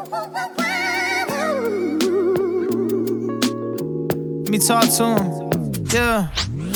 Let me talk to him, yeah.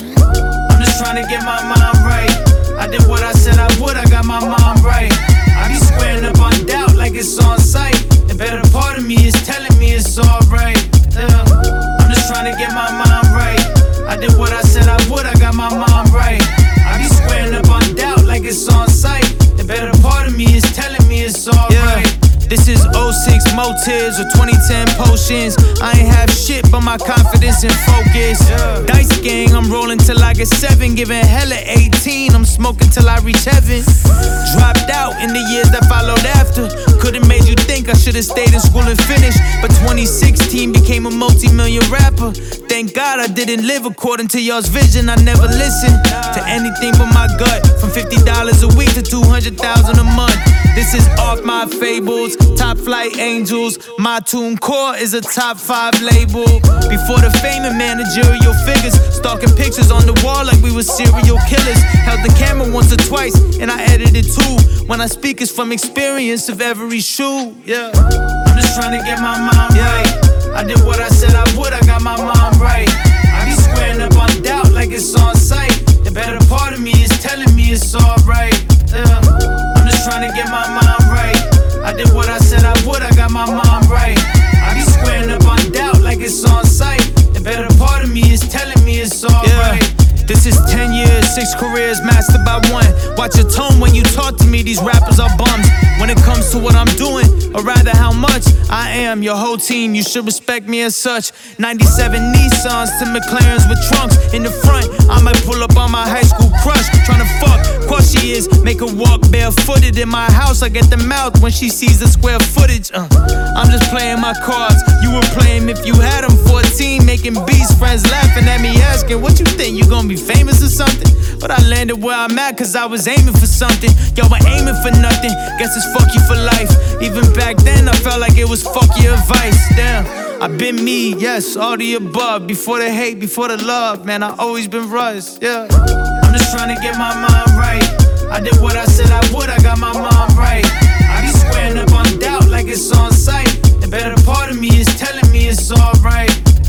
I'm just trying to get my mind right. I did what I said I would, I got my mind right. I be squaring up on doubt like it's on sight. The better part of me is telling me it's alright, yeah. I'm just trying to get my mind right. I did what I said I would, I got my mind right. I be squaring up on doubt like it's on sight. The better part of me is telling me it's alright, yeah. This is 06 motives or 2010 potions. I ain't have shit but my confidence and focus, yeah. Dice gang, I'm rolling till I get 7. Giving hella 18, I'm smoking till I reach heaven. Dropped out in the years that followed after. Could've made you think I should've stayed in school and finished, but 2016 became a multi-million rapper. Thank God I didn't live according to y'all's vision. I never listened to anything but my gut. From $50 a week to $200,000 a month. This is off my fables, top flight angels. My TuneCore is a top 5 label. Before the fame and managerial figures, stalking pictures on the wall like we were serial killers. Held the camera once or twice, and I edited too. When I speak, it's from experience of every shoe, yeah. I'm just trying to get my mind right. I did what I said I would, I got my mind right. I be squaring up on doubt like it's on sight. The better part of me is telling me it's alright, yeah. I'm just trying to get my mind right. I did what I said I would, I got my mind right. I be squaring up on doubt like it's on sight. The better part of me is telling me it's alright, yeah. This is 10 years, 6 careers, mastered by 1. Watch your tone when you talk to me, these rappers are bums. When it comes to what I'm doing, or rather how much I am your whole team, you should respect me as such. 97 Nissans to McLarens with trunks. In the front, I might pull up on my high school crush. Tryna fuck, course she is, make her walk barefooted. In my house, I get the mouth when she sees the square footage. I'm just playing my cards, you were playing if you had them. 14, making beats, friends laughing at me asking, what you think, you gonna be famous or something? But I landed where I'm at cause I was aiming for something. Y'all were aiming for nothing, guess it's fuck you for life. Even back then I felt like it was fuck your advice. Damn, I've been me, yes, all the above. Before the hate, before the love, man, I always been Russ, yeah. I'm just trying to get my mind right. I did what I said I would, I got my mind right. I be squaring up on doubt like it's on sight. The better part of me is telling me it's alright,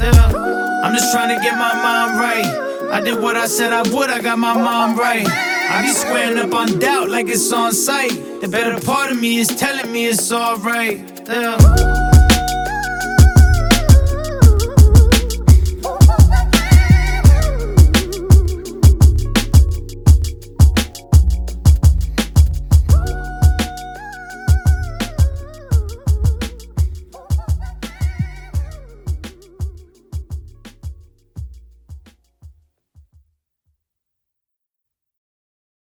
yeah. I'm just trying to get my mind right. I did what I said I would, I got my mind right. I be squaring up on doubt like it's on sight. The better part of me is telling me it's alright, yeah.